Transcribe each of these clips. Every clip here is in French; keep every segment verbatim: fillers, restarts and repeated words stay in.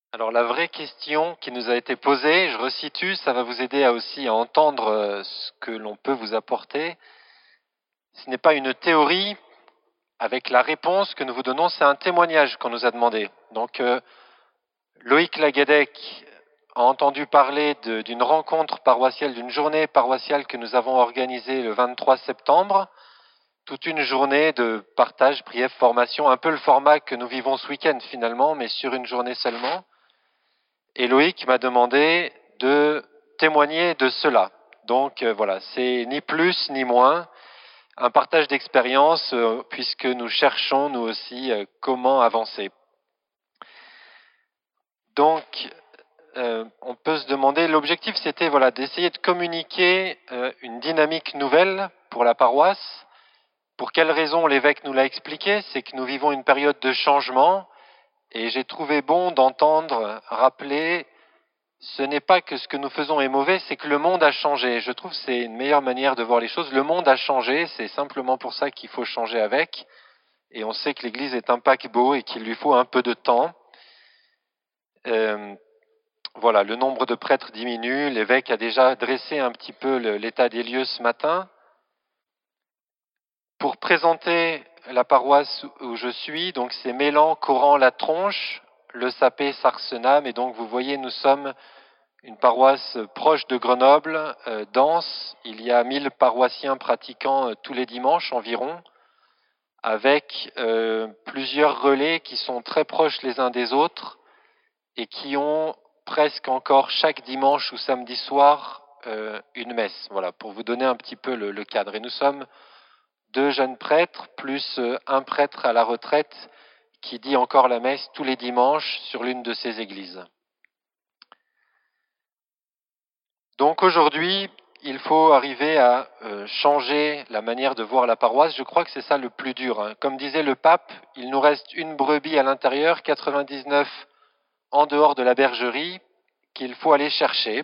Alors la vraie question qui nous a été posée, je resitue, ça va vous aider à aussi à entendre euh, ce que l'on peut vous apporter. Ce n'est pas une théorie avec la réponse que nous vous donnons, c'est un témoignage qu'on nous a demandé. Donc euh, Loïc Laguedec a entendu parler de- d'une rencontre paroissiale, d'une journée paroissiale que nous avons organisée le vingt-trois septembre. Toute une journée de partage, prière, formation, un peu le format que nous vivons ce week-end finalement, mais sur une journée seulement. Et Loïc m'a demandé de témoigner de cela. Donc euh, voilà, c'est ni plus ni moins un partage d'expérience euh, puisque nous cherchons nous aussi euh, comment avancer. Donc euh, on peut se demander, l'objectif c'était voilà, d'essayer de communiquer euh, une dynamique nouvelle pour la paroisse. Pour quelle raison l'évêque nous l'a expliqué? C'est que nous vivons une période de changement et j'ai trouvé bon d'entendre rappeler ce n'est pas que ce que nous faisons est mauvais, c'est que le monde a changé. Je trouve que c'est une meilleure manière de voir les choses. Le monde a changé, c'est simplement pour ça qu'il faut changer avec. Et on sait que l'Église est un paquebot et qu'il lui faut un peu de temps. Euh, voilà, le nombre de prêtres diminue. L'évêque a déjà dressé un petit peu l'état des lieux ce matin. Pour présenter la paroisse où je suis, donc c'est Mélan, Coran, La Tronche, Le Sapé, Sarsenam. Et donc vous voyez, nous sommes une paroisse proche de Grenoble, euh, dense. Il y a mille paroissiens pratiquants euh, tous les dimanches environ, avec euh, plusieurs relais qui sont très proches les uns des autres et qui ont presque encore chaque dimanche ou samedi soir euh, une messe. Voilà, pour vous donner un petit peu le, le cadre. Et nous sommes deux jeunes prêtres plus euh, un prêtre à la retraite qui dit encore la messe tous les dimanches sur l'une de ces églises. Donc aujourd'hui, il faut arriver à euh, changer la manière de voir la paroisse. Je crois que c'est ça le plus dur. Hein. Comme disait le pape, il nous reste une brebis à l'intérieur, quatre-vingt-dix-neuf en dehors de la bergerie, qu'il faut aller chercher.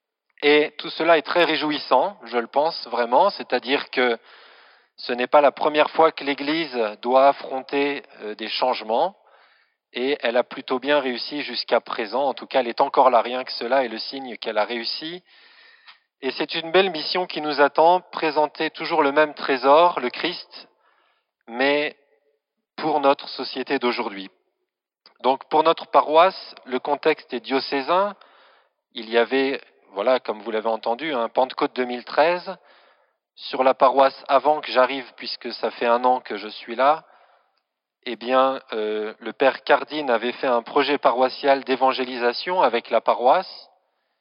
Et tout cela est très réjouissant, je le pense vraiment, c'est-à-dire que ce n'est pas la première fois que l'Église doit affronter euh, des changements, et elle a plutôt bien réussi jusqu'à présent. En tout cas, elle est encore là, rien que cela est le signe qu'elle a réussi. Et c'est une belle mission qui nous attend, présenter toujours le même trésor, le Christ, mais pour notre société d'aujourd'hui. Donc pour notre paroisse, le contexte est diocésain. Il y avait, voilà, comme vous l'avez entendu, un Pentecôte deux mille treize. Sur la paroisse, avant que j'arrive, puisque ça fait un an que je suis là, eh bien, euh, le père Cardine avait fait un projet paroissial d'évangélisation avec la paroisse,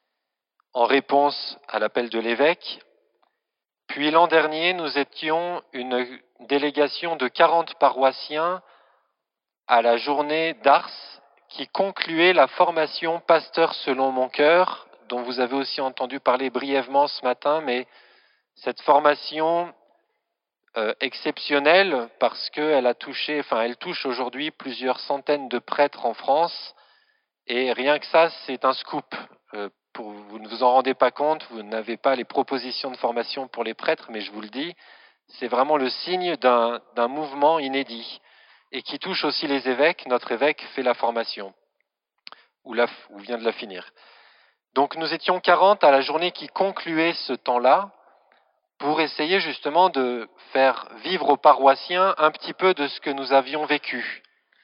en réponse à l'appel de l'évêque. Puis l'an dernier, nous étions une délégation de quarante paroissiens à la journée d'Ars qui concluait la formation Pasteur selon mon cœur, dont vous avez aussi entendu parler brièvement ce matin, mais cette formation euh, exceptionnelle parce qu'elle a touché, enfin elle touche aujourd'hui plusieurs centaines de prêtres en France, et rien que ça, c'est un scoop. Euh, pour, vous ne vous en rendez pas compte, vous n'avez pas les propositions de formation pour les prêtres, mais je vous le dis, c'est vraiment le signe d'un, d'un mouvement inédit et qui touche aussi les évêques. Notre évêque fait la formation, ou, la, ou vient de la finir. Donc nous étions quarante à la journée qui concluait ce temps-là pour essayer justement de faire vivre aux paroissiens un petit peu de ce que nous avions vécu.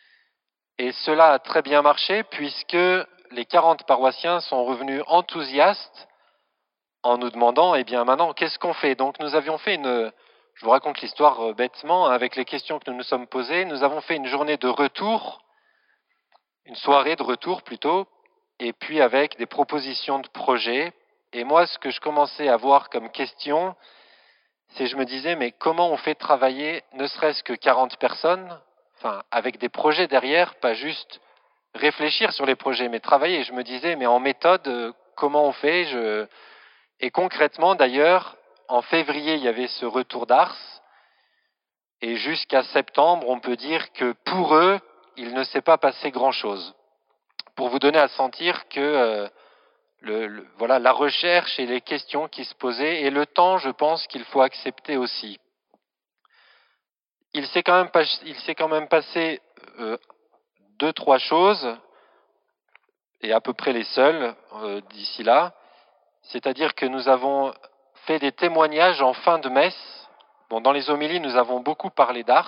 Et cela a très bien marché puisque les quarante paroissiens sont revenus enthousiastes en nous demandant, eh bien maintenant, qu'est-ce qu'on fait? Donc nous avions fait une, je vous raconte l'histoire euh, bêtement, avec les questions que nous nous sommes posées, nous avons fait une journée de retour, une soirée de retour plutôt, et puis avec des propositions de projets. Et moi, ce que je commençais à voir comme question, c'est je me disais, mais comment on fait travailler ne serait-ce que quarante personnes, enfin avec des projets derrière, pas juste réfléchir sur les projets, mais travailler. Et je me disais, mais en méthode, euh, comment on fait? je... Et concrètement, d'ailleurs, en février, il y avait ce retour d'Ars, et jusqu'à septembre, on peut dire que pour eux, il ne s'est pas passé grand-chose. Pour vous donner à sentir que euh, le, le, voilà, la recherche et les questions qui se posaient, et le temps, je pense qu'il faut accepter aussi. Il s'est quand même, pas, il s'est quand même passé euh, deux, trois choses. et à peu près les seuls euh, d'ici là. C'est-à-dire que nous avons fait des témoignages en fin de messe. Bon, dans les homélies, nous avons beaucoup parlé d'Ars,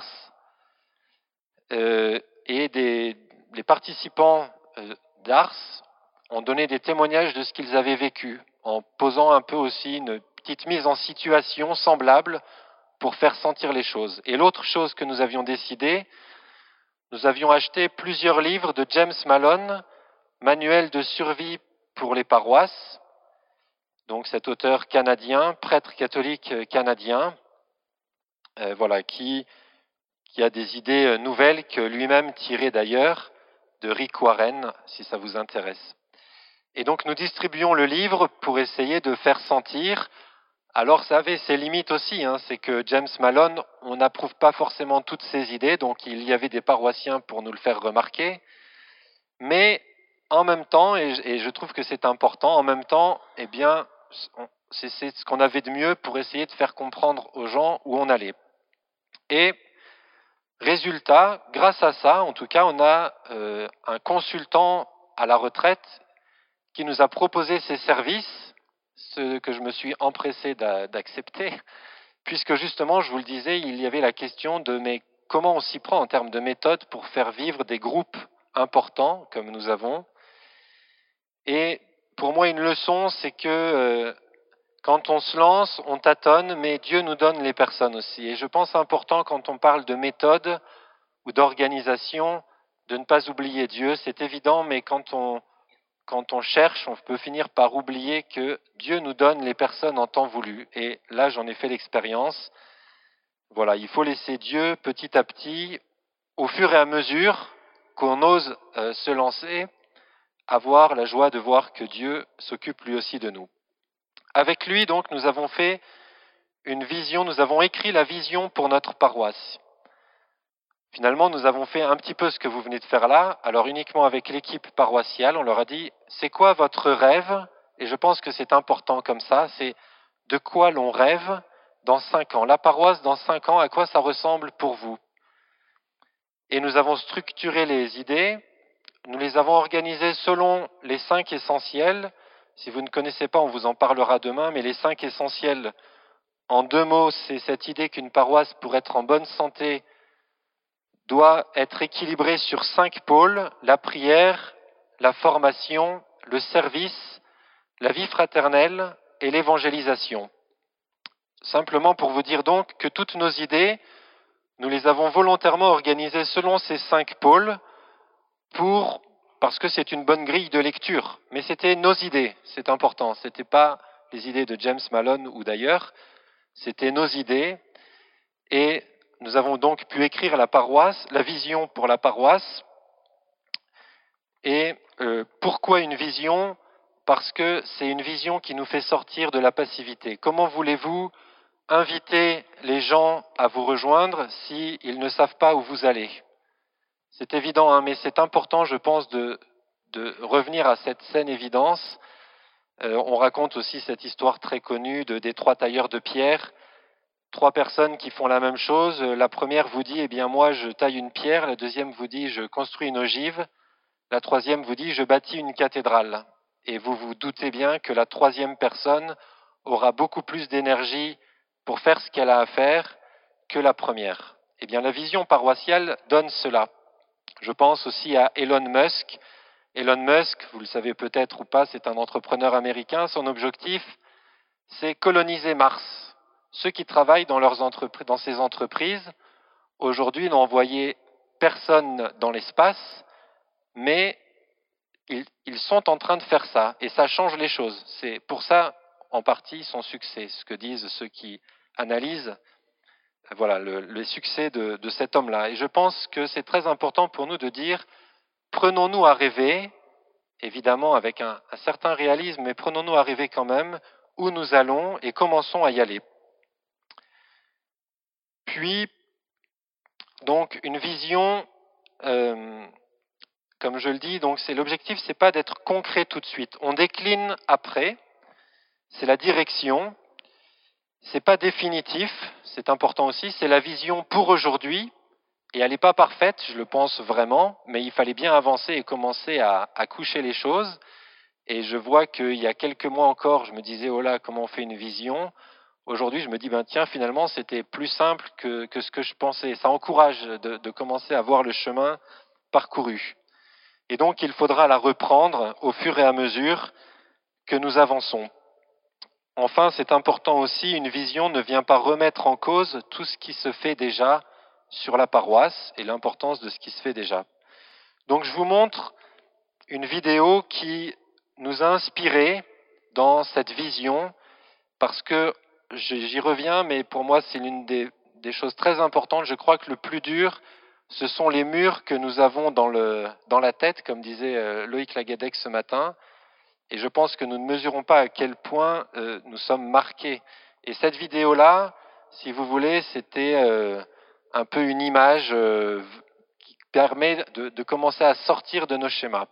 euh, et des, les participants euh, d'Ars ont donné des témoignages de ce qu'ils avaient vécu, en posant un peu aussi une petite mise en situation semblable pour faire sentir les choses. Et l'autre chose que nous avions décidé, nous avions acheté plusieurs livres de James Malone, Manuel de survie pour les paroisses, donc cet auteur canadien, prêtre catholique canadien, euh, voilà, qui, qui a des idées nouvelles que lui-même tirait d'ailleurs de Rick Warren, si ça vous intéresse. Et donc nous distribuons le livre pour essayer de faire sentir. Alors ça avait ses limites aussi, hein, c'est que James Malone, on n'approuve pas forcément toutes ses idées, donc il y avait des paroissiens pour nous le faire remarquer. Mais en même temps, et, et je trouve que c'est important, en même temps, eh bien, c'est, c'est ce qu'on avait de mieux pour essayer de faire comprendre aux gens où on allait. Et résultat, grâce à ça, en tout cas, on a euh, un consultant à la retraite qui nous a proposé ses services, ce que je me suis empressé d'accepter, puisque justement, je vous le disais, il y avait la question de mais comment on s'y prend en termes de méthode pour faire vivre des groupes importants comme nous avons. Et pour moi, une leçon, c'est que euh, quand on se lance, on tâtonne, mais Dieu nous donne les personnes aussi. Et je pense important quand on parle de méthode ou d'organisation, de ne pas oublier Dieu. C'est évident, mais quand on Quand on cherche, on peut finir par oublier que Dieu nous donne les personnes en temps voulu. Et là, j'en ai fait l'expérience. Voilà, il faut laisser Dieu petit à petit, au fur et à mesure qu'on ose euh, se lancer, avoir la joie de voir que Dieu s'occupe lui aussi de nous. Avec lui, donc, nous avons fait une vision, nous avons écrit la vision pour notre paroisse. Finalement, nous avons fait un petit peu ce que vous venez de faire là, alors uniquement avec l'équipe paroissiale, on leur a dit, c'est quoi votre rêve? Et je pense que c'est important comme ça, c'est de quoi l'on rêve dans cinq ans. La paroisse, dans cinq ans, à quoi ça ressemble pour vous? Et nous avons structuré les idées, nous les avons organisées selon les cinq essentiels. Si vous ne connaissez pas, on vous en parlera demain, mais les cinq essentiels, en deux mots, c'est cette idée qu'une paroisse, pour être en bonne santé, doit être équilibré sur cinq pôles, la prière, la formation, le service, la vie fraternelle et l'évangélisation. Simplement pour vous dire donc que toutes nos idées, nous les avons volontairement organisées selon ces cinq pôles pour, parce que c'est une bonne grille de lecture. Mais c'était nos idées, c'est important. Ce n'était pas les idées de James Malone ou d'ailleurs, c'était nos idées. Et nous avons donc pu écrire la paroisse, la vision pour la paroisse. Et euh, pourquoi une vision? Parce que c'est une vision qui nous fait sortir de la passivité. Comment voulez-vous inviter les gens à vous rejoindre s'ils ne savent pas où vous allez? C'est évident, hein, mais c'est important, je pense, de, de revenir à cette saine évidence. Euh, on raconte aussi cette histoire très connue de, des trois tailleurs de pierre. Trois personnes qui font la même chose. La première vous dit, eh bien moi je taille une pierre. La deuxième vous dit, je construis une ogive. La troisième vous dit, je bâtis une cathédrale. Et vous vous doutez bien que la troisième personne aura beaucoup plus d'énergie pour faire ce qu'elle a à faire que la première. Eh bien, la vision paroissiale donne cela. Je pense aussi à Elon Musk. Elon Musk, vous le savez peut-être ou pas, c'est un entrepreneur américain. Son objectif, c'est coloniser Mars. Ceux qui travaillent dans, leurs entreprises, dans ces entreprises, aujourd'hui, n'ont envoyé personne dans l'espace, mais ils, ils sont en train de faire ça, et ça change les choses. C'est pour ça, en partie, son succès, ce que disent ceux qui analysent voilà, le, le succès de, de cet homme-là. Et je pense que c'est très important pour nous de dire, prenons-nous à rêver, évidemment avec un, un certain réalisme, mais prenons-nous à rêver quand même où nous allons et commençons à y aller. Puis, donc, une vision, euh, comme je le dis, donc c'est l'objectif, c'est pas d'être concret tout de suite. On décline après, c'est la direction, c'est pas définitif, c'est important aussi, c'est la vision pour aujourd'hui Et elle n'est pas parfaite, je le pense vraiment, mais il fallait bien avancer et commencer à, à coucher les choses. Et je vois qu'il y a quelques mois encore, je me disais, oh là, comment on fait une vision? Aujourd'hui, je me dis, ben tiens, finalement, c'était plus simple que, que ce que je pensais. Ça encourage de, de commencer à voir le chemin parcouru. Et donc, il faudra la reprendre au fur et à mesure que nous avançons. Enfin, c'est important aussi, une vision ne vient pas remettre en cause tout ce qui se fait déjà sur la paroisse et l'importance de ce qui se fait déjà. Donc, je vous montre une vidéo qui nous a inspirés dans cette vision, parce que j'y reviens, mais pour moi, c'est l'une des, des choses très importantes. Je crois que le plus dur, ce sont les murs que nous avons dans, le, dans la tête, comme disait euh, Loïc Lagadec ce matin. Et je pense que nous ne mesurons pas à quel point euh, nous sommes marqués. Et cette vidéo-là, si vous voulez, c'était euh, un peu une image euh, qui permet de, de commencer à sortir de nos schémas.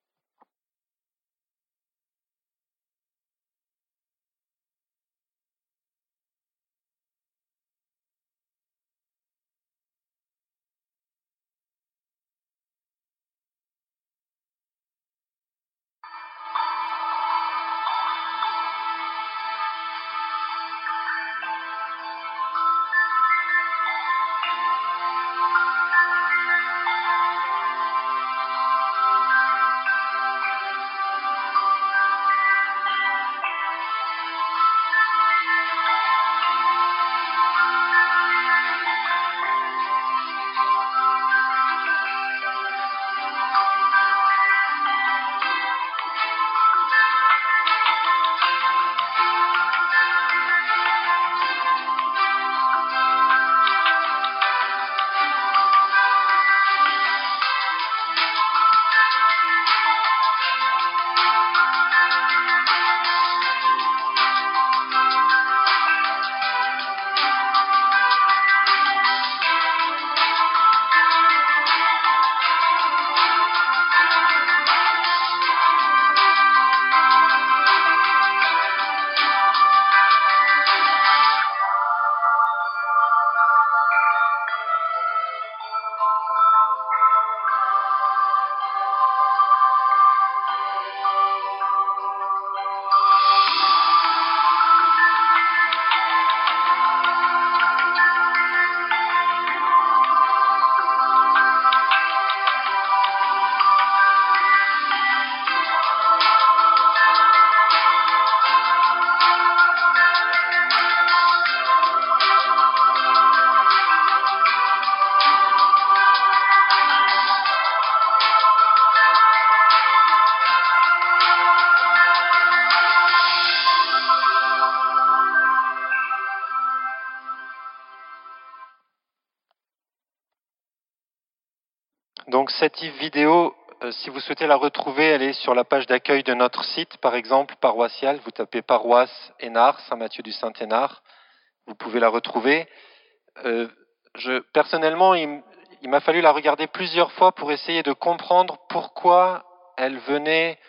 Donc cette vidéo, euh, si vous souhaitez la retrouver, elle est sur la page d'accueil de notre site, par exemple, paroissial. Vous tapez paroisse Hénard, Saint-Mathieu-du-Saint-Hénard. Vous pouvez la retrouver. Euh, je, personnellement, il, il m'a fallu la regarder plusieurs fois pour essayer de comprendre pourquoi elle venait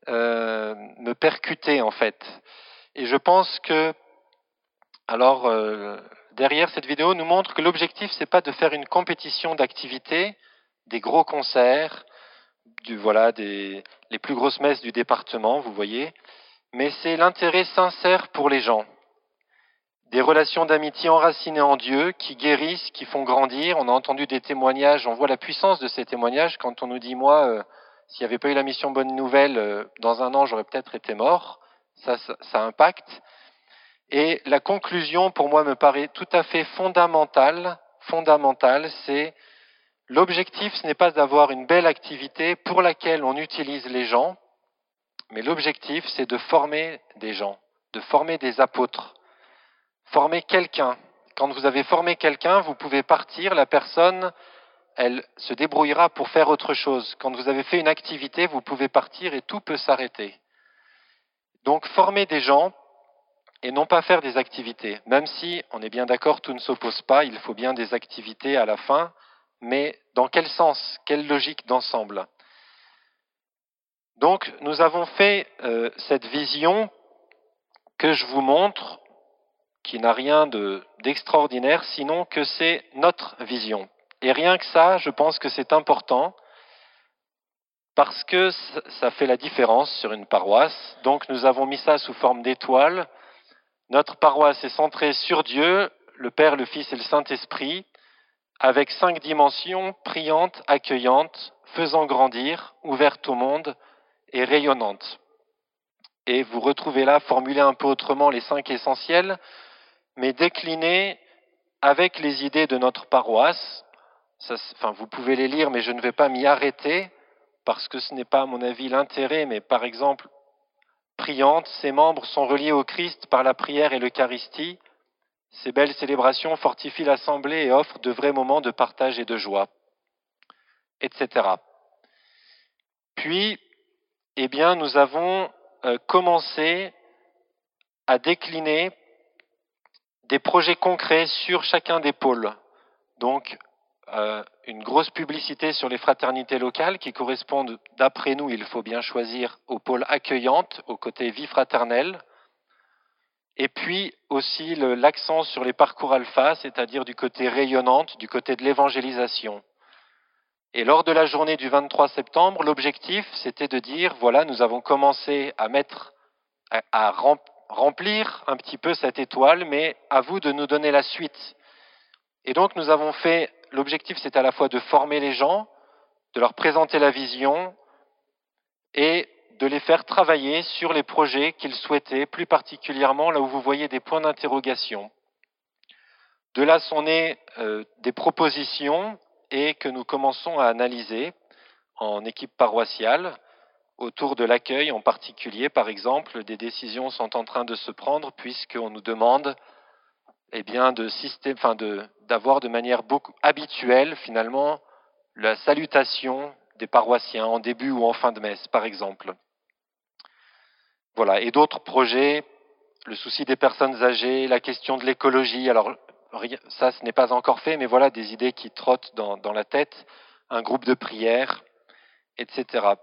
euh, me percuter, en fait. Et je pense que, alors, euh, derrière cette vidéo nous montre que l'objectif, c'est pas de faire une compétition d'activités, des gros concerts, du, voilà, des, les plus grosses messes du département, vous voyez, mais c'est l'intérêt sincère pour les gens. Des relations d'amitié enracinées en Dieu, qui guérissent, qui font grandir. On a entendu des témoignages, on voit la puissance de ces témoignages quand on nous dit, moi, euh, s'il n'y avait pas eu la mission Bonne Nouvelle, euh, dans un an, j'aurais peut-être été mort. Ça, ça, ça impacte. Et la conclusion, pour moi, me paraît tout à fait fondamentale. Fondamentale, c'est l'objectif, ce n'est pas d'avoir une belle activité pour laquelle on utilise les gens, mais l'objectif, c'est de former des gens, de former des apôtres, former quelqu'un. Quand vous avez formé quelqu'un, vous pouvez partir, la personne, elle se débrouillera pour faire autre chose. Quand vous avez fait une activité, vous pouvez partir et tout peut s'arrêter. Donc, former des gens et non pas faire des activités. Même si, on est bien d'accord, tout ne s'oppose pas, il faut bien des activités à la fin, mais dans quel sens? Quelle logique d'ensemble? Donc, nous avons fait euh, cette vision que je vous montre, qui n'a rien de, d'extraordinaire, sinon que c'est notre vision. Et rien que ça, je pense que c'est important parce que ça fait la différence sur une paroisse. Donc nous avons mis ça sous forme d'étoile. Notre paroisse est centrée sur Dieu, le Père, le Fils et le Saint-Esprit, avec cinq dimensions priantes, accueillantes, faisant grandir, ouvertes au monde et rayonnantes. Et vous retrouvez là, formulé un peu autrement, les cinq essentiels, mais déclinés avec les idées de notre paroisse. Ça, enfin, vous pouvez les lire, mais je ne vais pas m'y arrêter, parce que ce n'est pas, à mon avis, l'intérêt, mais par exemple, priante, ses membres sont reliés au Christ par la prière et l'Eucharistie. Ces belles célébrations fortifient l'Assemblée et offrent de vrais moments de partage et de joie, et cetera. Puis, eh bien, nous avons euh, commencé à décliner des projets concrets sur chacun des pôles. Donc, euh, une grosse publicité sur les fraternités locales qui correspondent, d'après nous, il faut bien choisir, au pôle accueillante, au côté vie fraternelle. Et puis aussi le, l'accent sur les parcours alpha, c'est-à-dire du côté rayonnante, du côté de l'évangélisation. Et lors de la journée du vingt-trois septembre, l'objectif, c'était de dire, voilà, nous avons commencé à mettre, à, à remplir un petit peu cette étoile, mais à vous de nous donner la suite. Et donc nous avons fait, l'objectif c'est à la fois de former les gens, de leur présenter la vision et de les faire travailler sur les projets qu'ils souhaitaient, plus particulièrement là où vous voyez des points d'interrogation. De là sont nées euh, des propositions et que nous commençons à analyser en équipe paroissiale, autour de l'accueil en particulier, par exemple, des décisions sont en train de se prendre puisqu'on nous demande eh bien, de système, enfin de, d'avoir de manière beaucoup habituelle, finalement, la salutation des paroissiens en début ou en fin de messe, par exemple. Voilà. Et d'autres projets, le souci des personnes âgées, la question de l'écologie. Alors, ça, ce n'est pas encore fait, mais voilà des idées qui trottent dans, dans la tête. Un groupe de prière, et cetera.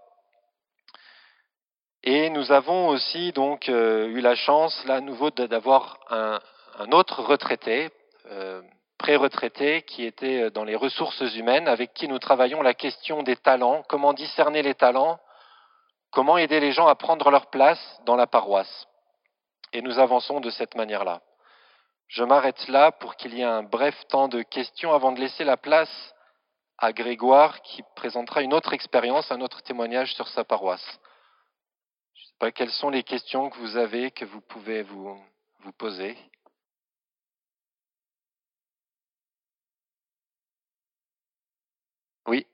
Et nous avons aussi donc euh, eu la chance, là, à nouveau, d'avoir un, un autre retraité, euh, pré-retraité, qui était dans les ressources humaines, avec qui nous travaillons la question des talents, comment discerner les talents, comment aider les gens à prendre leur place dans la paroisse. Et nous avançons de cette manière-là. Je m'arrête là pour qu'il y ait un bref temps de questions avant de laisser la place à Grégoire qui présentera une autre expérience, un autre témoignage sur sa paroisse. Je ne sais pas quelles sont les questions que vous avez, que vous pouvez vous, vous poser. Oui.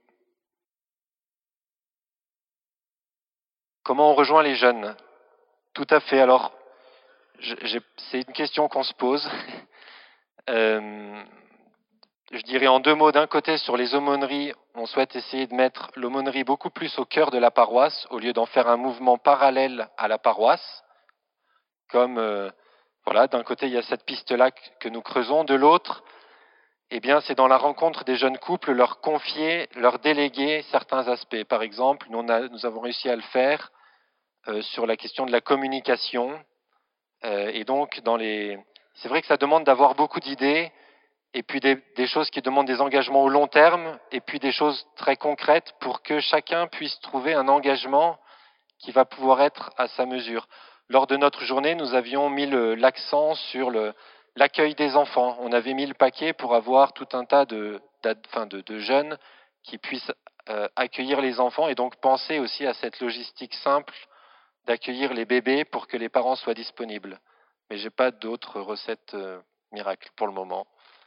Comment on rejoint les jeunes? Tout à fait. Alors, j'ai, c'est une question qu'on se pose. euh, je dirais en deux mots, d'un côté, sur les aumôneries, on souhaite essayer de mettre l'aumônerie beaucoup plus au cœur de la paroisse, au lieu d'en faire un mouvement parallèle à la paroisse. Comme, euh, voilà, d'un côté, il y a cette piste-là que nous creusons. De l'autre, eh bien, c'est dans la rencontre des jeunes couples, leur confier, leur déléguer certains aspects. Par exemple, nous, on a, nous avons réussi à le faire euh, sur la question de la communication. Euh, et donc, dans les... c'est vrai que ça demande d'avoir beaucoup d'idées, et puis des, des choses qui demandent des engagements au long terme, et puis des choses très concrètes pour que chacun puisse trouver un engagement qui va pouvoir être à sa mesure. Lors de notre journée, nous avions mis le, l'accent sur le, l'accueil des enfants. On avait mis le paquet pour avoir tout un tas de, enfin de, de jeunes qui puissent euh, accueillir les enfants et donc penser aussi à cette logistique simple d'accueillir les bébés pour que les parents soient disponibles. Mais je n'ai pas d'autres recettes euh, miracles pour le moment.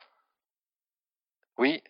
Oui.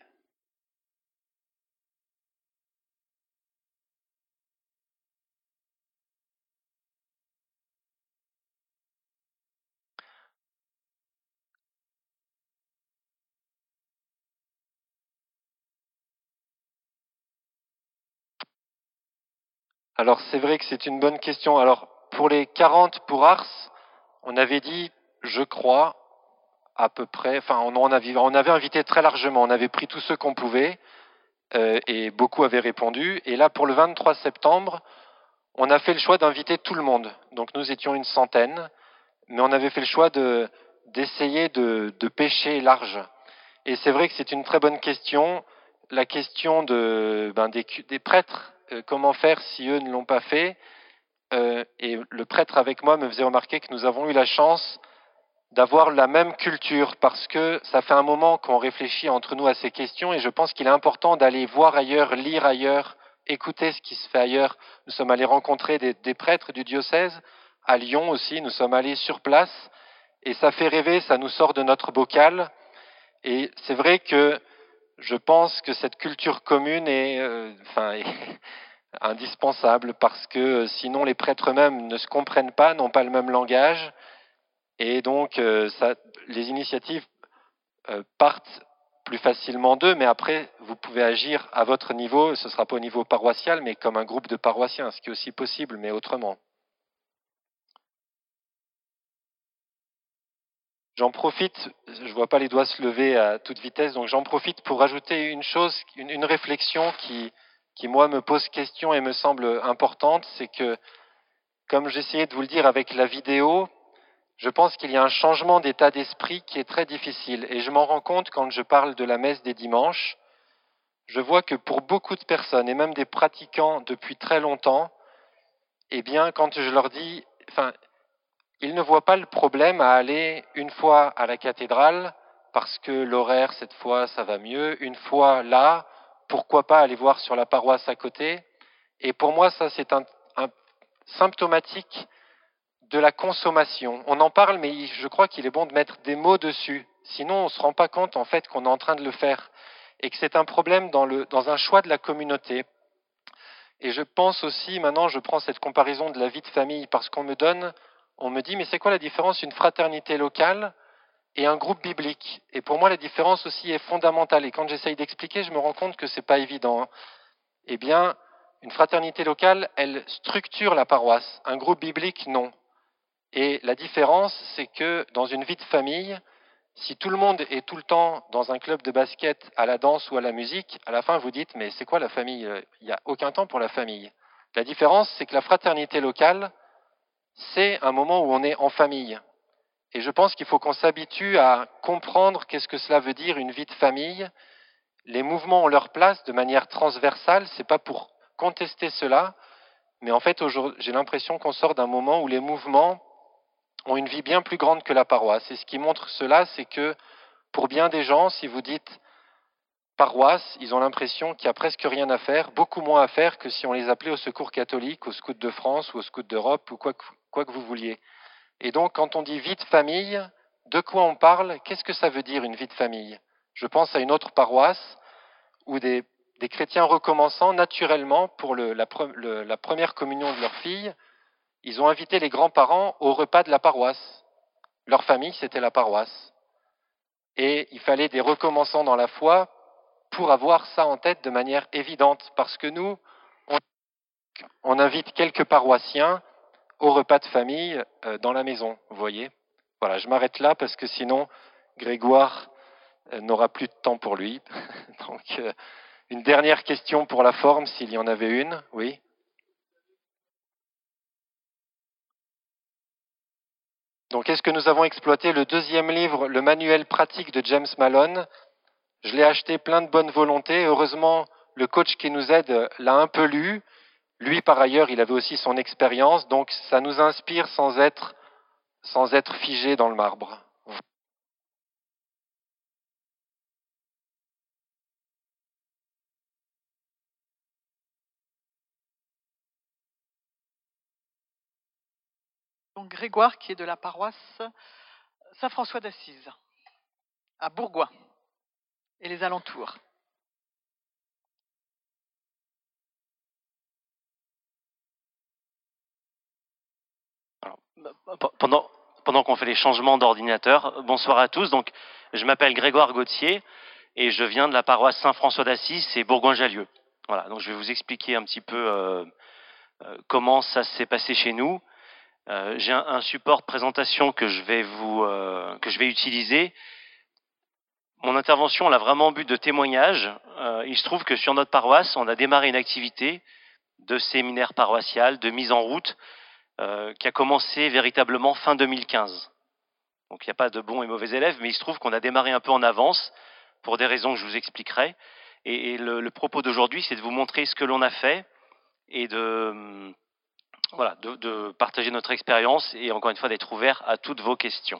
Alors c'est vrai que c'est une bonne question. Alors pour les quarante pour Ars, on avait dit, je crois, à peu près, enfin on, on, avait, on avait invité très largement, on avait pris tous ceux qu'on pouvait euh, et beaucoup avaient répondu. Et là pour le vingt-trois septembre, on a fait le choix d'inviter tout le monde. Donc nous étions une centaine, mais on avait fait le choix de, d'essayer de, de pêcher large. Et c'est vrai que c'est une très bonne question. La question de, ben, des, des prêtres, euh, comment faire si eux ne l'ont pas fait. Euh, et le prêtre avec moi me faisait remarquer que nous avons eu la chance d'avoir la même culture, parce que ça fait un moment qu'on réfléchit entre nous à ces questions, et je pense qu'il est important d'aller voir ailleurs, lire ailleurs, écouter ce qui se fait ailleurs. Nous sommes allés rencontrer des, des prêtres du diocèse, à Lyon aussi, nous sommes allés sur place, et ça fait rêver, ça nous sort de notre bocal, et c'est vrai que je pense que cette culture commune est, euh, enfin, est indispensable, parce que sinon les prêtres eux-mêmes ne se comprennent pas, n'ont pas le même langage, et donc euh, ça, les initiatives euh, partent plus facilement d'eux, mais après vous pouvez agir à votre niveau, ce ne sera pas au niveau paroissial, mais comme un groupe de paroissiens, ce qui est aussi possible, mais autrement. J'en profite, je ne vois pas les doigts se lever à toute vitesse, donc j'en profite pour rajouter une chose, une, une réflexion qui, qui, moi, me pose question et me semble importante, c'est que, comme j'essayais de vous le dire avec la vidéo, je pense qu'il y a un changement d'état d'esprit qui est très difficile. Et je m'en rends compte quand je parle de la messe des dimanches. Je vois que pour beaucoup de personnes, et même des pratiquants depuis très longtemps, eh bien, quand je leur dis, enfin, ils ne voient pas le problème à aller une fois à la cathédrale, parce que l'horaire, cette fois, ça va mieux. Une fois là, pourquoi pas aller voir sur la paroisse à côté? Et pour moi, ça, c'est un, un symptomatique de la consommation. On en parle, mais je crois qu'il est bon de mettre des mots dessus. Sinon, on ne se rend pas compte, en fait, qu'on est en train de le faire. Et que c'est un problème dans, le, dans un choix de la communauté. Et je pense aussi, maintenant, je prends cette comparaison de la vie de famille, parce qu'on me donne, on me dit, mais c'est quoi la différence une fraternité locale et un groupe biblique? Et pour moi, la différence aussi est fondamentale. Et quand j'essaye d'expliquer, je me rends compte que ce n'est pas évident. Eh bien, une fraternité locale, elle structure la paroisse. Un groupe biblique, non. Et la différence, c'est que dans une vie de famille, si tout le monde est tout le temps dans un club de basket, à la danse ou à la musique, à la fin vous dites, mais c'est quoi la famille? Il n'y a aucun temps pour la famille. La différence, c'est que la fraternité locale, c'est un moment où on est en famille. Et je pense qu'il faut qu'on s'habitue à comprendre qu'est-ce que cela veut dire une vie de famille. Les mouvements ont leur place de manière transversale, ce n'est pas pour contester cela, mais en fait, j'ai l'impression qu'on sort d'un moment où les mouvements ont une vie bien plus grande que la paroisse. Et ce qui montre cela, c'est que pour bien des gens, si vous dites paroisse, ils ont l'impression qu'il n'y a presque rien à faire, beaucoup moins à faire que si on les appelait au Secours catholique, au Scout de France ou au Scout d'Europe ou quoi que, quoi que vous vouliez. Et donc, quand on dit vie de famille, de quoi on parle? Qu'est-ce que ça veut dire une vie de famille? Je pense à une autre paroisse où des, des chrétiens recommençant naturellement pour le, la, le, la première communion de leur fille, ils ont invité les grands-parents au repas de la paroisse. Leur famille, c'était la paroisse. Et il fallait des recommençants dans la foi pour avoir ça en tête de manière évidente. Parce que nous, on, on invite quelques paroissiens au repas de famille euh, dans la maison, vous voyez. Voilà, je m'arrête là parce que sinon, Grégoire euh, n'aura plus de temps pour lui. Donc, euh, une dernière question pour la forme, s'il y en avait une. Oui. Donc, est-ce que nous avons exploité le deuxième livre, le manuel pratique de James Malone? Je l'ai acheté plein de bonne volonté. Heureusement, le coach qui nous aide l'a un peu lu. Lui, par ailleurs, il avait aussi son expérience. Donc, ça nous inspire sans être, sans être figé dans le marbre. Donc Grégoire, qui est de la paroisse Saint-François d'Assise, à Bourgoin et les alentours. Alors, pendant pendant qu'on fait les changements d'ordinateur, bonsoir à tous. Donc, je m'appelle Grégoire Gauthier et je viens de la paroisse Saint-François d'Assise, c'est Bourgoin-Jallieu. Voilà, donc je vais vous expliquer un petit peu euh, euh, comment ça s'est passé chez nous. Euh, J'ai un, un support de présentation que je vais vous euh, que je vais utiliser. Mon intervention, elle a vraiment but de témoignage. Euh, il se trouve que sur notre paroisse, on a démarré une activité de séminaire paroissial, de mise en route, euh, qui a commencé véritablement fin deux mille quinze. Donc il n'y a pas de bons et mauvais élèves, mais il se trouve qu'on a démarré un peu en avance pour des raisons que je vous expliquerai. Et, et le, le propos d'aujourd'hui, c'est de vous montrer ce que l'on a fait et de, voilà, de, de partager notre expérience et encore une fois d'être ouvert à toutes vos questions.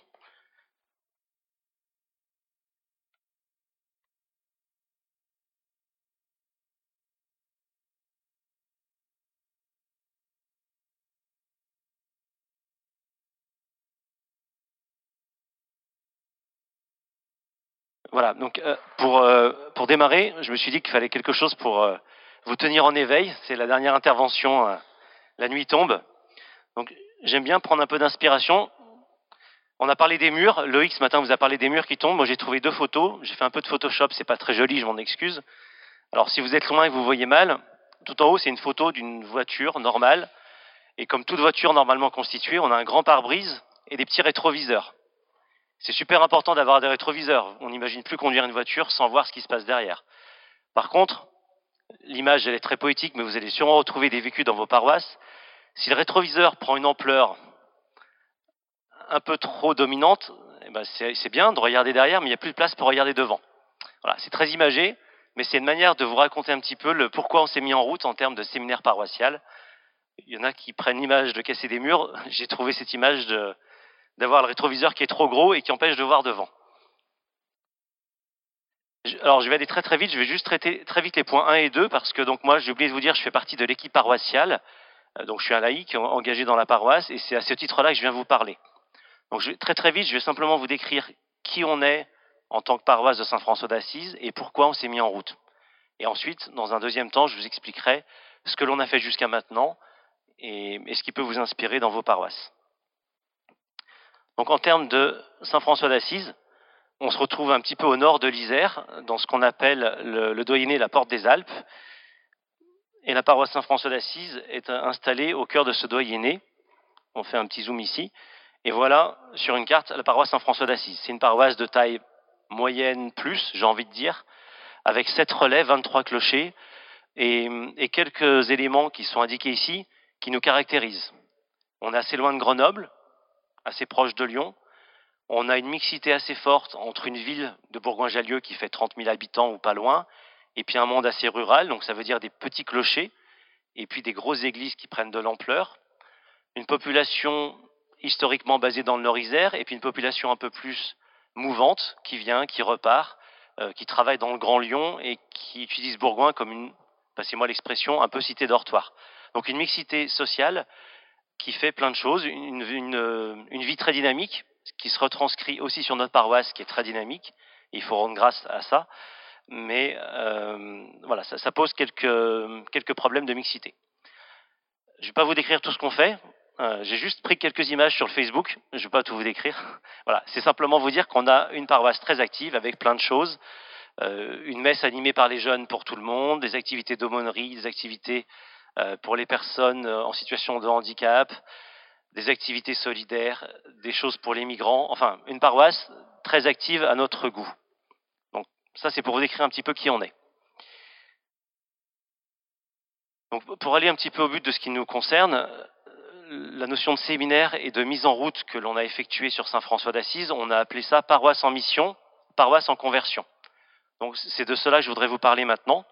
Voilà, donc euh, pour, euh, pour démarrer, je me suis dit qu'il fallait quelque chose pour euh, vous tenir en éveil. C'est la dernière intervention, euh, la nuit tombe. Donc j'aime bien prendre un peu d'inspiration. On a parlé des murs, Loïc ce matin vous a parlé des murs qui tombent. Moi j'ai trouvé deux photos, j'ai fait un peu de Photoshop, c'est pas très joli, je m'en excuse. Alors si vous êtes loin et que vous voyez mal, tout en haut c'est une photo d'une voiture normale. Et comme toute voiture normalement constituée, on a un grand pare-brise et des petits rétroviseurs. C'est super important d'avoir des rétroviseurs. On n'imagine plus conduire une voiture sans voir ce qui se passe derrière. Par contre, l'image elle est très poétique, mais vous allez sûrement retrouver des vécus dans vos paroisses. Si le rétroviseur prend une ampleur un peu trop dominante, eh ben c'est bien de regarder derrière, mais il n'y a plus de place pour regarder devant. Voilà, c'est très imagé, mais c'est une manière de vous raconter un petit peu le pourquoi on s'est mis en route en termes de séminaire paroissial. Il y en a qui prennent l'image de casser des murs. J'ai trouvé cette image de, d'avoir le rétroviseur qui est trop gros et qui empêche de voir devant. Alors je vais aller très très vite, je vais juste traiter très vite les points un et deux parce que donc moi j'ai oublié de vous dire, je fais partie de l'équipe paroissiale, donc je suis un laïc engagé dans la paroisse et c'est à ce titre-là que je viens vous parler. Donc je vais, très très vite, je vais simplement vous décrire qui on est en tant que paroisse de Saint-François d'Assise et pourquoi on s'est mis en route. Et ensuite, dans un deuxième temps, je vous expliquerai ce que l'on a fait jusqu'à maintenant et, et ce qui peut vous inspirer dans vos paroisses. Donc en termes de Saint-François d'Assise, on se retrouve un petit peu au nord de l'Isère, dans ce qu'on appelle le, le doyenné la Porte des Alpes. Et la paroisse Saint-François d'Assise est installée au cœur de ce doyenné. On fait un petit zoom ici. Et voilà, sur une carte, la paroisse Saint-François d'Assise. C'est une paroisse de taille moyenne plus, j'ai envie de dire, avec sept relais, vingt-trois clochers, et, et quelques éléments qui sont indiqués ici, qui nous caractérisent. On est assez loin de Grenoble, assez proche de Lyon. On a une mixité assez forte entre une ville de Bourgoin-Jallieu qui fait trente mille habitants ou pas loin, et puis un monde assez rural, donc ça veut dire des petits clochers, et puis des grosses églises qui prennent de l'ampleur. Une population historiquement basée dans le Nord-Isère, et puis une population un peu plus mouvante, qui vient, qui repart, euh, qui travaille dans le Grand Lyon, et qui utilise Bourgoin comme une, passez-moi l'expression, un peu cité dortoir. Donc une mixité sociale qui fait plein de choses, une, une, une vie très dynamique, qui se retranscrit aussi sur notre paroisse, qui est très dynamique. Il faut rendre grâce à ça. Mais euh, voilà, ça, ça pose quelques, quelques problèmes de mixité. Je ne vais pas vous décrire tout ce qu'on fait. Euh, J'ai juste pris quelques images sur le Facebook. Je ne vais pas tout vous décrire. Voilà, c'est simplement vous dire qu'on a une paroisse très active avec plein de choses. Euh, une messe animée par les jeunes pour tout le monde, des activités d'aumônerie, des activités euh, pour les personnes en situation de handicap, des activités solidaires, des choses pour les migrants, enfin une paroisse très active à notre goût. Donc ça c'est pour vous décrire un petit peu qui on est. Donc pour aller un petit peu au but de ce qui nous concerne, la notion de séminaire et de mise en route que l'on a effectuée sur Saint-François d'Assise, on a appelé ça paroisse en mission, paroisse en conversion. Donc c'est de cela que je voudrais vous parler maintenant.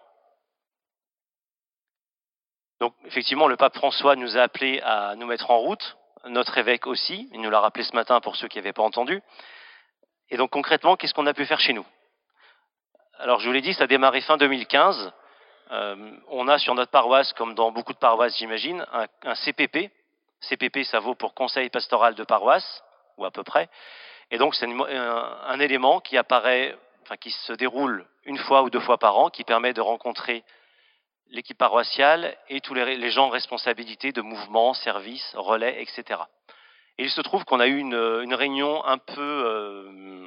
Donc effectivement le pape François nous a appelés à nous mettre en route, notre évêque aussi, il nous l'a rappelé ce matin pour ceux qui n'avaient pas entendu. Et donc concrètement, qu'est-ce qu'on a pu faire chez nous? Alors je vous l'ai dit, ça a démarré fin deux mille quinze. Euh, on a sur notre paroisse, comme dans beaucoup de paroisses j'imagine, un, un C P P. C P P, ça vaut pour Conseil pastoral de paroisse, ou à peu près. Et donc c'est un, un élément qui apparaît, enfin qui se déroule une fois ou deux fois par an, qui permet de rencontrer l'équipe paroissiale et tous les, les gens en responsabilité de mouvements, services, relais, et cetera. Et il se trouve qu'on a eu une, une réunion un peu, euh,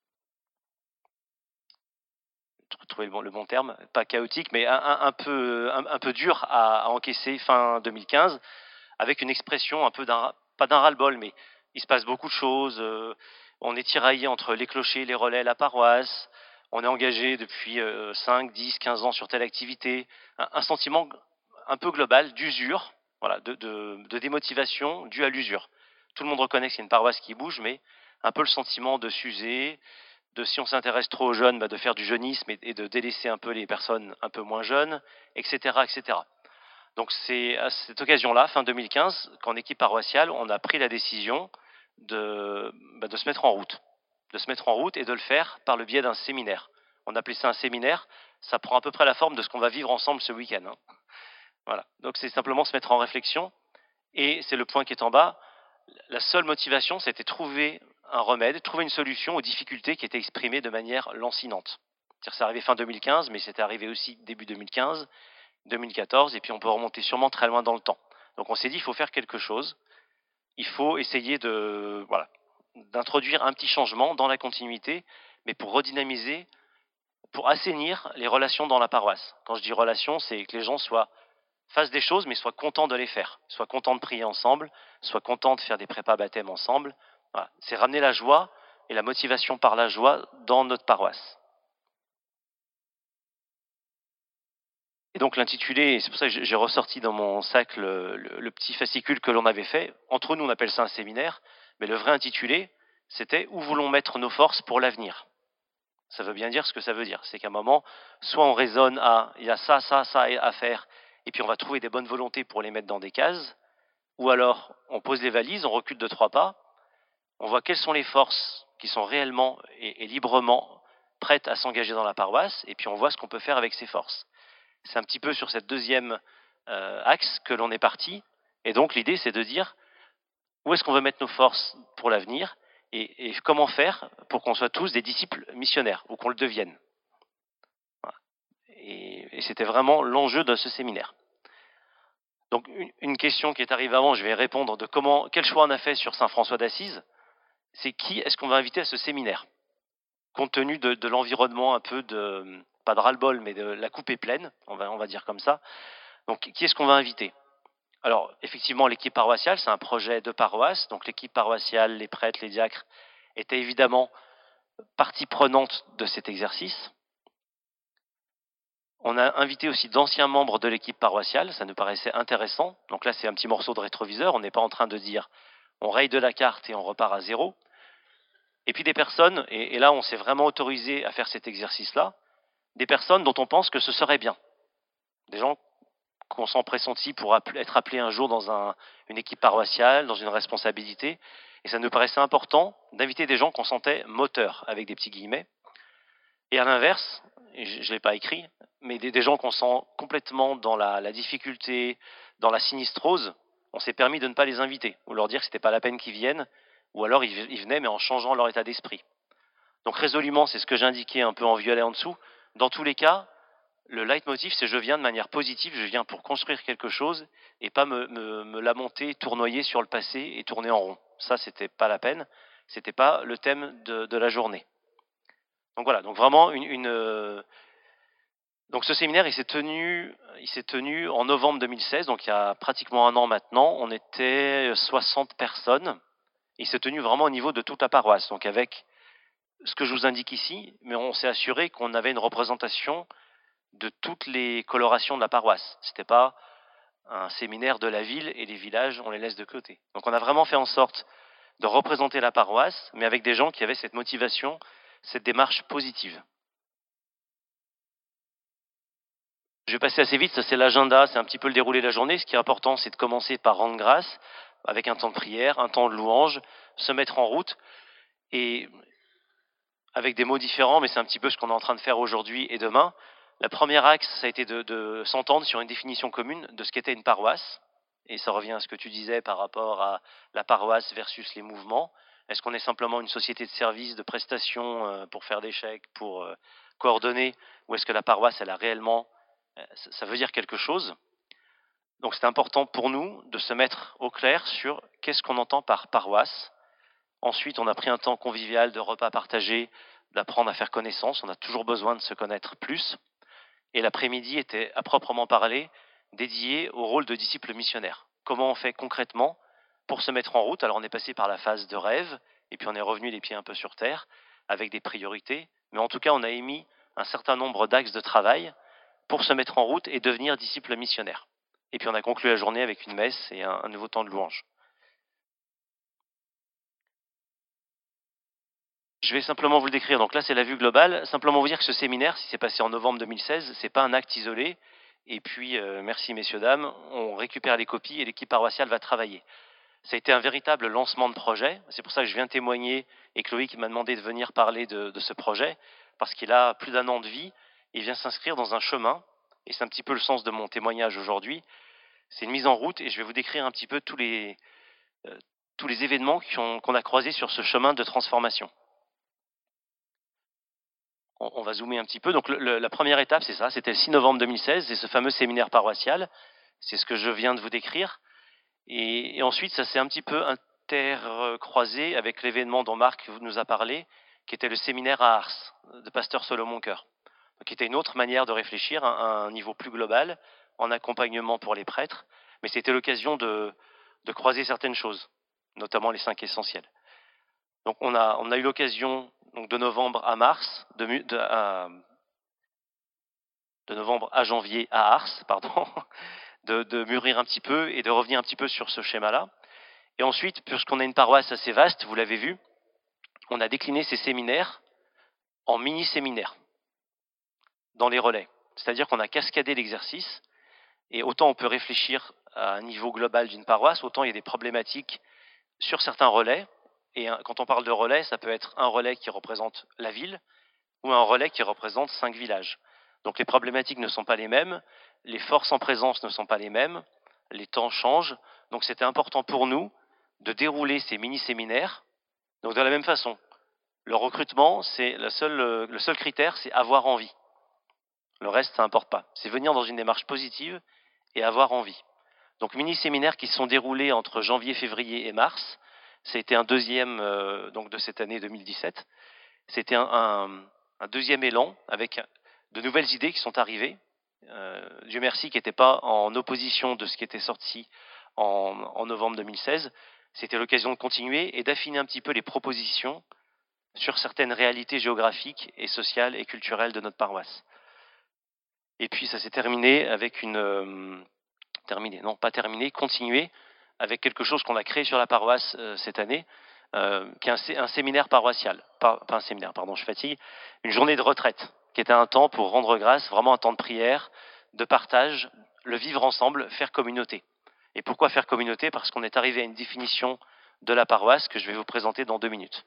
trouver le bon, le bon terme, pas chaotique, mais un, un, un peu, un, un peu dur à, à encaisser fin deux mille quinze, avec une expression un peu d'un, pas d'un ras-le-bol, mais il se passe beaucoup de choses. Euh, on est tiraillé entre les clochers, les relais, la paroisse. On est engagé depuis euh, cinq, dix, quinze ans sur telle activité. Un, un sentiment un peu global d'usure, voilà, de, de, de démotivation due à l'usure. Tout le monde reconnaît que c'est une paroisse qui bouge, mais un peu le sentiment de s'user, de si on s'intéresse trop aux jeunes, bah, de faire du jeunisme et, et de délaisser un peu les personnes un peu moins jeunes, et cetera, et cetera. Donc c'est à cette occasion-là, fin deux mille quinze, qu'en équipe paroissiale, on a pris la décision de, bah, de se mettre en route, de se mettre en route et de le faire par le biais d'un séminaire. On appelait ça un séminaire, ça prend à peu près la forme de ce qu'on va vivre ensemble ce week-end. Hein. Voilà. Donc c'est simplement se mettre en réflexion, et c'est le point qui est en bas. La seule motivation, c'était trouver un remède, trouver une solution aux difficultés qui étaient exprimées de manière lancinante. C'est-à-dire, c'est arrivé fin deux mille quinze, mais c'était arrivé aussi début deux mille quinze, deux mille quatorze, et puis on peut remonter sûrement très loin dans le temps. Donc on s'est dit, il faut faire quelque chose, il faut essayer de, voilà, d'introduire un petit changement dans la continuité, mais pour redynamiser, pour assainir les relations dans la paroisse. Quand je dis relations, c'est que les gens soient fassent des choses, mais soient contents de les faire, soient contents de prier ensemble, soient contents de faire des prépas baptêmes ensemble. Voilà. C'est ramener la joie et la motivation par la joie dans notre paroisse. Et donc l'intitulé, c'est pour ça que j'ai ressorti dans mon sac le, le, le petit fascicule que l'on avait fait. Entre nous, on appelle ça un séminaire, mais le vrai intitulé, c'était « Où voulons mettre nos forces pour l'avenir ?» Ça veut bien dire ce que ça veut dire. C'est qu'à un moment, soit on raisonne à « il y a ça, ça, ça à faire », et puis on va trouver des bonnes volontés pour les mettre dans des cases, ou alors on pose les valises, on recule de trois pas, on voit quelles sont les forces qui sont réellement et, et librement prêtes à s'engager dans la paroisse, et puis on voit ce qu'on peut faire avec ces forces. C'est un petit peu sur cette deuxième euh, axe que l'on est parti, et donc l'idée c'est de dire où est-ce qu'on veut mettre nos forces pour l'avenir, et, et comment faire pour qu'on soit tous des disciples missionnaires, ou qu'on le devienne. Voilà. Et, et c'était vraiment l'enjeu de ce séminaire. Donc une, une question qui est arrivée avant, je vais répondre de comment, quel choix on a fait sur Saint François d'Assise, c'est qui est-ce qu'on va inviter à ce séminaire, compte tenu de, de l'environnement un peu de, pas de ras-le-bol, mais de la coupe est pleine, on va, on va dire comme ça. Donc qui est-ce qu'on va inviter? Alors effectivement l'équipe paroissiale, c'est un projet de paroisse, donc l'équipe paroissiale, les prêtres, les diacres étaient évidemment partie prenante de cet exercice. On a invité aussi d'anciens membres de l'équipe paroissiale, ça nous paraissait intéressant. Donc là, c'est un petit morceau de rétroviseur, on n'est pas en train de dire on raye de la carte et on repart à zéro. Et puis des personnes, et, et là on s'est vraiment autorisé à faire cet exercice-là, des personnes dont on pense que ce serait bien. Des gens qu'on sent pressentis pour être appelés un jour dans un, une équipe paroissiale, dans une responsabilité. Et ça nous paraissait important d'inviter des gens qu'on sentait moteurs, avec des petits guillemets. Et à l'inverse, et je ne l'ai pas écrit, mais des, des gens qu'on sent complètement dans la, la difficulté, dans la sinistrose, on s'est permis de ne pas les inviter, ou leur dire que ce n'était pas la peine qu'ils viennent, ou alors ils, ils venaient mais en changeant leur état d'esprit. Donc résolument, c'est ce que j'indiquais un peu en violet en dessous, dans tous les cas, le leitmotiv c'est je viens de manière positive, je viens pour construire quelque chose, et pas me, me, me lamenter, tournoyer sur le passé et tourner en rond. Ça, c'était pas la peine, c'était pas le thème de, de la journée. Donc voilà, donc vraiment une, une euh... donc ce séminaire il s'est tenu, il s'est tenu en novembre deux mille seize, donc il y a pratiquement un an maintenant. On était soixante personnes. Il s'est tenu vraiment au niveau de toute la paroisse, donc avec ce que je vous indique ici, mais on s'est assuré qu'on avait une représentation de toutes les colorations de la paroisse. C'était pas un séminaire de la ville et les villages, on les laisse de côté. Donc on a vraiment fait en sorte de représenter la paroisse, mais avec des gens qui avaient cette motivation, cette démarche positive. Je vais passer assez vite, ça c'est l'agenda, c'est un petit peu le déroulé de la journée. Ce qui est important, c'est de commencer par rendre grâce, avec un temps de prière, un temps de louange, se mettre en route, et avec des mots différents, mais c'est un petit peu ce qu'on est en train de faire aujourd'hui et demain. La première axe, ça a été de, de s'entendre sur une définition commune de ce qu'était une paroisse, et ça revient à ce que tu disais par rapport à la paroisse versus les mouvements. Est-ce qu'on est simplement une société de services, de prestations pour faire des chèques, pour coordonner, ou est-ce que la paroisse, elle a réellement, ça veut dire quelque chose? Donc c'est important pour nous de se mettre au clair sur qu'est-ce qu'on entend par paroisse. Ensuite, on a pris un temps convivial de repas partagés, d'apprendre à faire connaissance. On a toujours besoin de se connaître plus. Et l'après-midi était, à proprement parler, dédié au rôle de disciple missionnaire. Comment on fait concrètement pour se mettre en route? Alors on est passé par la phase de rêve, et puis on est revenu les pieds un peu sur terre, avec des priorités. Mais en tout cas, on a émis un certain nombre d'axes de travail pour se mettre en route et devenir disciple missionnaire. Et puis on a conclu la journée avec une messe et un, un nouveau temps de louange. Je vais simplement vous le décrire. Donc là, c'est la vue globale. Simplement vous dire que ce séminaire, si c'est passé en novembre deux mille seize, c'est pas un acte isolé. Et puis, euh, merci messieurs, dames, on récupère les copies et l'équipe paroissiale va travailler. Ça a été un véritable lancement de projet. C'est pour ça que je viens témoigner et Chloé qui m'a demandé de venir parler de, de ce projet, parce qu'il a plus d'un an de vie et il vient s'inscrire dans un chemin. Et c'est un petit peu le sens de mon témoignage aujourd'hui. C'est une mise en route et je vais vous décrire un petit peu tous les, euh, tous les événements qu'on qu'on a croisés sur ce chemin de transformation. On, on va zoomer un petit peu. Donc le, le, la première étape, c'est ça, c'était le six novembre deux mille seize, c'est ce fameux séminaire paroissial. C'est ce que je viens de vous décrire. Et, et ensuite, ça s'est un petit peu intercroisé avec l'événement dont Marc nous a parlé, qui était le séminaire à Ars, de pasteur Solomon Coeur, qui était une autre manière de réfléchir à un niveau plus global, en accompagnement pour les prêtres, mais c'était l'occasion de, de croiser certaines choses, notamment les cinq essentiels. Donc on a, on a eu l'occasion, donc de novembre à mars, de, de, à, de novembre à janvier à Ars, pardon, de, de mûrir un petit peu et de revenir un petit peu sur ce schéma-là. Et ensuite, puisqu'on a une paroisse assez vaste, vous l'avez vu, on a décliné ces séminaires en mini-séminaires dans les relais. C'est-à-dire qu'on a cascadé l'exercice et autant on peut réfléchir à un niveau global d'une paroisse, autant il y a des problématiques sur certains relais. Et quand on parle de relais, ça peut être un relais qui représente la ville ou un relais qui représente cinq villages. Donc les problématiques ne sont pas les mêmes, les forces en présence ne sont pas les mêmes, les temps changent. Donc c'était important pour nous de dérouler ces mini-séminaires. Donc de la même façon, le recrutement, c'est le seul, le seul critère, c'est avoir envie. Le reste, ça n'importe pas. C'est venir dans une démarche positive et avoir envie. Donc mini-séminaires qui se sont déroulés entre janvier, février et mars. C'était un deuxième euh, donc de cette année deux mille dix-sept. C'était un, un, un deuxième élan avec de nouvelles idées qui sont arrivées. Euh, Dieu merci qui n'était pas en opposition de ce qui était sorti en, en novembre deux mille seize. C'était l'occasion de continuer et d'affiner un petit peu les propositions sur certaines réalités géographiques et sociales et culturelles de notre paroisse. Et puis ça s'est terminé avec une... Euh, terminé, non pas terminé, continué avec quelque chose qu'on a créé sur la paroisse euh, cette année, euh, qui est un, un séminaire paroissial, pas, pas un séminaire, pardon, je fatigue, une journée de retraite, qui était un temps pour rendre grâce, vraiment un temps de prière, de partage, le vivre ensemble, faire communauté. Et pourquoi faire communauté? Parce qu'on est arrivé à une définition de la paroisse que je vais vous présenter dans deux minutes.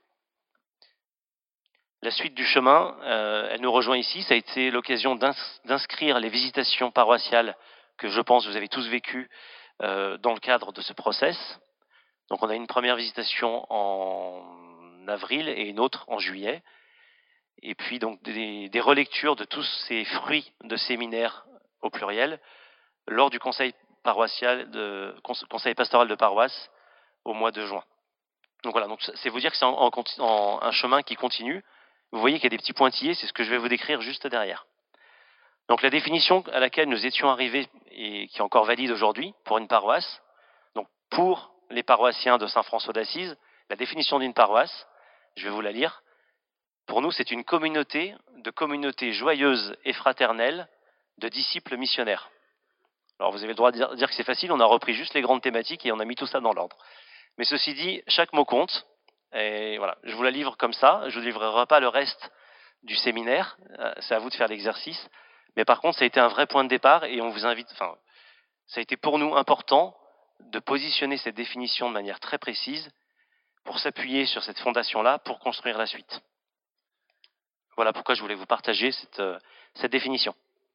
La suite du chemin, euh, elle nous rejoint ici, ça a été l'occasion d'ins d'inscrire les visitations paroissiales que je pense vous avez tous vécues euh, dans le cadre de ce process. Donc on a une première visitation en avril et une autre en juillet. Et puis donc des, des relectures de tous ces fruits de séminaires au pluriel lors du conseil paroissial de conseil pastoral de paroisse au mois de juin. Donc voilà, donc c'est vous dire que c'est en, en, en, un chemin qui continue. Vous voyez qu'il y a des petits pointillés, c'est ce que je vais vous décrire juste derrière. Donc la définition à laquelle nous étions arrivés et qui est encore valide aujourd'hui pour une paroisse, donc pour les paroissiens de Saint-François d'Assise, la définition d'une paroisse, je vais vous la lire. Pour nous, c'est une communauté de communautés joyeuses et fraternelles de disciples missionnaires. Alors vous avez le droit de dire, dire que c'est facile, on a repris juste les grandes thématiques et on a mis tout ça dans l'ordre. Mais ceci dit, chaque mot compte. Et voilà, je vous la livre comme ça, je ne vous livrerai pas le reste du séminaire, c'est à vous de faire l'exercice. Mais par contre, ça a été un vrai point de départ et on vous invite, enfin, ça a été pour nous important de positionner cette définition de manière très précise pour s'appuyer sur cette fondation-là pour construire la suite. Voilà pourquoi je voulais vous partager cette, euh, cette définition.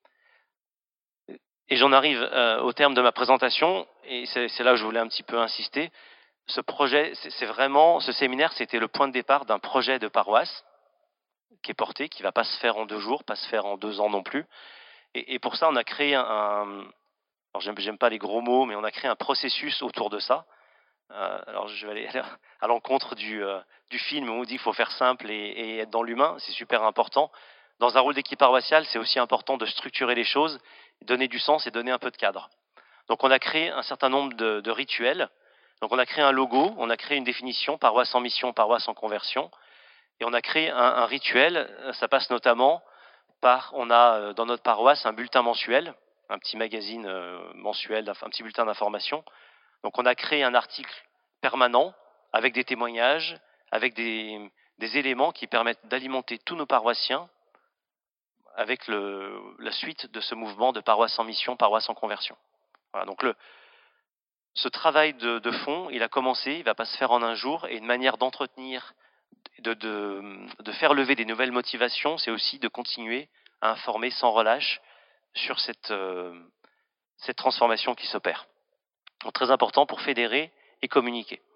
Et j'en arrive euh, au terme de ma présentation et c'est là où je voulais un petit peu insister. Ce projet, c'est vraiment, ce séminaire, c'était le point de départ d'un projet de paroisse qui est porté, qui ne va pas se faire en deux jours, pas se faire en deux ans non plus. Et, et pour ça, on a créé un, un alors j'aime, j'aime pas les gros mots, mais on a créé un processus autour de ça. Euh, alors je vais aller à l'encontre du, euh, du film où on dit qu'il faut faire simple et, et être dans l'humain, c'est super important. Dans un rôle d'équipe paroissiale, c'est aussi important de structurer les choses, donner du sens et donner un peu de cadre. Donc on a créé un certain nombre de, de rituels. Donc on a créé un logo, on a créé une définition, paroisse en mission, paroisse en conversion. Et on a créé un, un rituel, ça passe notamment par, on a dans notre paroisse un bulletin mensuel, un petit magazine mensuel, un petit bulletin d'information. Donc on a créé un article permanent avec des témoignages, avec des, des éléments qui permettent d'alimenter tous nos paroissiens avec le, la suite de ce mouvement de paroisse en mission, paroisse en conversion. Voilà, donc le, ce travail de, de fond, il a commencé, il ne va pas se faire en un jour, et une manière d'entretenir, de, de, de faire lever des nouvelles motivations, c'est aussi de continuer à informer sans relâche sur cette, euh, cette transformation qui s'opère. Donc très important pour fédérer et communiquer.